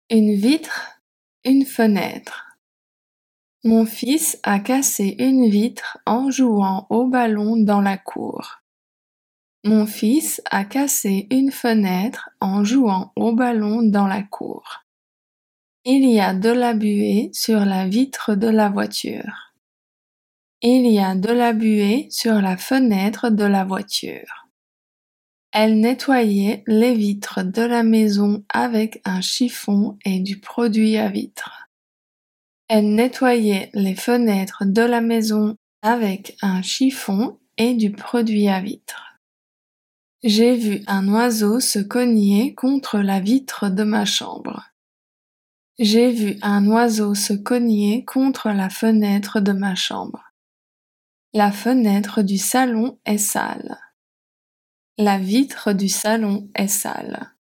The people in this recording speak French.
Une vitre, une fenêtre. Mon fils a cassé une vitre en jouant au ballon dans la cour. Mon fils a cassé une fenêtre en jouant au ballon dans la cour. Il y a de la buée sur la vitre de la voiture. Il y a de la buée sur la fenêtre de la voiture. Elle nettoyait les vitres de la maison avec un chiffon et du produit à vitre. Elle nettoyait les fenêtres de la maison avec un chiffon et du produit à vitre. J'ai vu un oiseau se cogner contre la vitre de ma chambre. J'ai vu un oiseau se cogner contre la fenêtre de ma chambre. La fenêtre du salon est sale. La vitre du salon est sale.